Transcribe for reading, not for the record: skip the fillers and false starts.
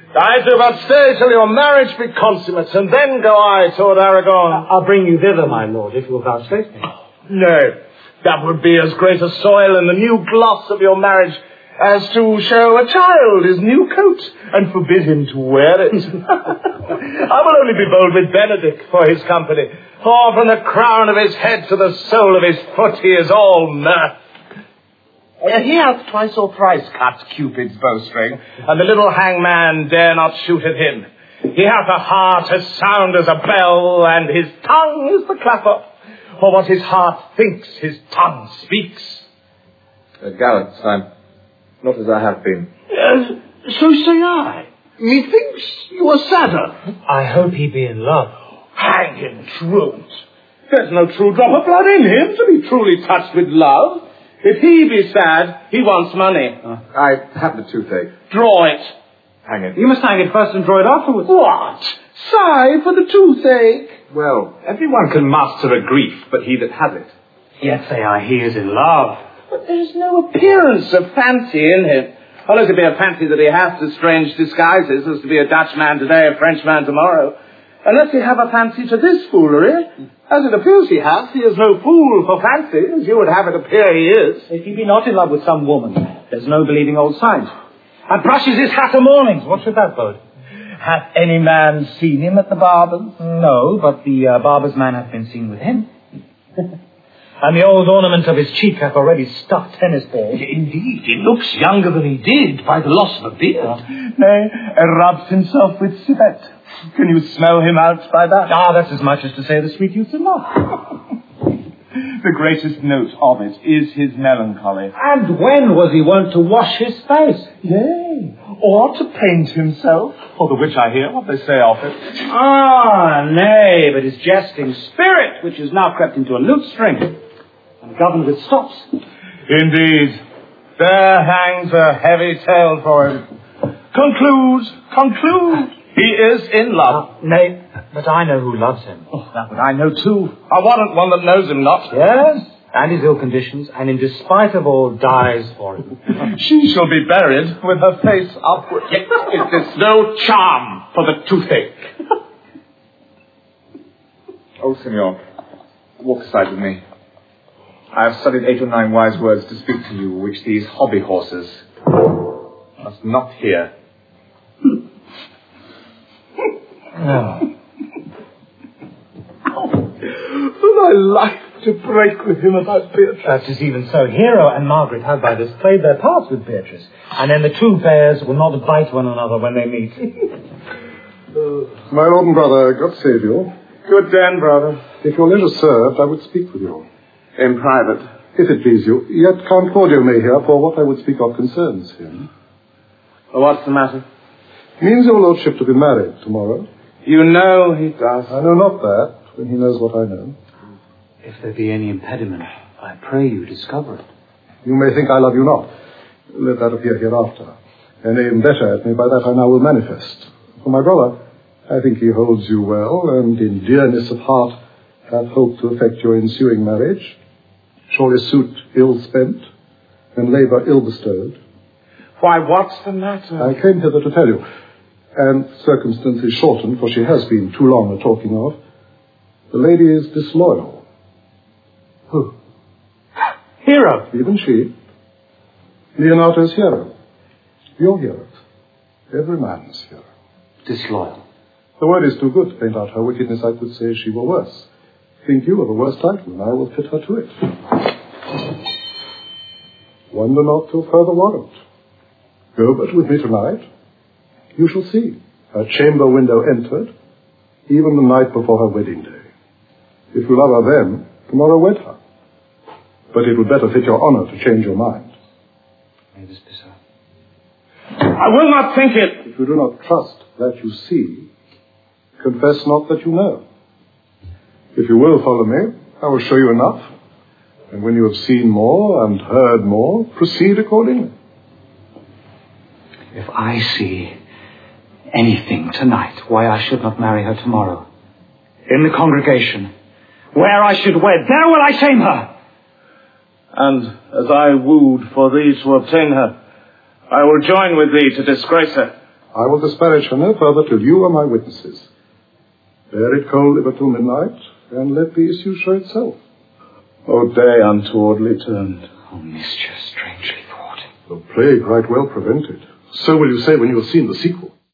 I do but stay till your marriage be consummate, and then go I toward Aragon. I'll bring you thither, my lord, if you'll vouchsafe me. No, that would be as great a soil in the new gloss of your marriage as to show a child his new coat and forbid him to wear it. I will only be bold with Benedict for his company, for from the crown of his head to the sole of his foot he is all mirth. He hath twice or thrice cut Cupid's bowstring, and the little hangman dare not shoot at him. He hath a heart as sound as a bell, and his tongue is the clapper. For what his heart thinks, his tongue speaks. Gallant, Simon. Not as I have been. So say I. Methinks you are sadder. I hope he be in love. Hang him, truant. There's no true drop of blood in him to be truly touched with love. If he be sad, he wants money. I have the toothache. Draw it. Hang it. You must hang it first and draw it afterwards. What? Sigh for the toothache. Well, everyone can master a grief, but he that has it. Yet say I, he is in love. But there's no appearance of fancy in him. Unless it be a fancy that he hath to strange disguises, as to be a Dutchman today, a Frenchman tomorrow. Unless he have a fancy to this foolery, as it appears he hath, he is no fool for fancy, as you would have it appear he is. If he be not in love with some woman, there's no believing old signs. And brushes his hat o' mornings. What should that bode? Hath any man seen him at the barber's? No, but the barber's man hath been seen with him. And the old ornament of his cheek hath already stuck tennis balls. Indeed, he looks younger than he did by the loss of a beard. Nay, rubs himself with civet. Can you smell him out by that? Ah, that's as much as to say the sweet youth's in love. The greatest note of it is his melancholy. And when was he wont to wash his face? Yea, or to paint himself, for the which I hear what they say of it. Ah, nay, but his jesting spirit, which is now crept into a lute string, and governed with stops. Indeed, there hangs a heavy tale for him. Conclude. He is in love. Nay, but I know who loves him. Oh, that would I know too. I warrant one that knows him not. Yes, and his ill conditions, and in despite of all dies for him. She shall be buried with her face upward. Yet is this no charm for the toothache. Oh, Signor, walk aside with me. I have studied 8 or 9 wise words to speak to you, which these hobby horses must not hear. For my life to break with him about Beatrice. That is even so. Hero and Margaret have by this played their parts with Beatrice, and then the two pairs will not bite one another when they meet. My lord and brother, God save you. Good den, brother. If your leisure served, I would speak with you. In private. If it please you. Yet Count Claudio may hear, for what I would speak of concerns him. Well, what's the matter? Means your lordship to be married tomorrow. You know he does. I know not that, when he knows what I know. If there be any impediment, I pray you discover it. You may think I love you not. Let that appear hereafter. And aim better at me, by that I now will manifest. For my brother, I think he holds you well, and in dearness of heart hath hoped to effect your ensuing marriage. Surely suit ill spent, and labour ill bestowed. Why, what's the matter? I came hither to tell you, and circumstances shortened, for she has been too long a talking of. The lady is disloyal. Who? Hero. Even she. Leonato's hero. Your hero. Every man's hero. Disloyal. The word is too good to paint out her wickedness. I could say she were worse. Think you of a worse title, and I will fit her to it. Wonder not till further warrant. Go but with me tonight. You shall see her chamber window entered, even the night before her wedding day. If you love her then, tomorrow wed her. But it would better fit your honor to change your mind. May this be so. I will not think it. If you do not trust that you see, confess not that you know. If you will follow me, I will show you enough. And when you have seen more and heard more, proceed accordingly. If I see anything tonight, why I should not marry her tomorrow. In the congregation, where I should wed, there will I shame her. And as I wooed for thee to obtain her, I will join with thee to disgrace her. I will disparage her no further till you are my witnesses. Bear it cold ever till midnight, and let the issue show itself. O day untowardly turned. O mischief strangely thwarted. The plague right well prevented. So will you say when you have seen the sequel.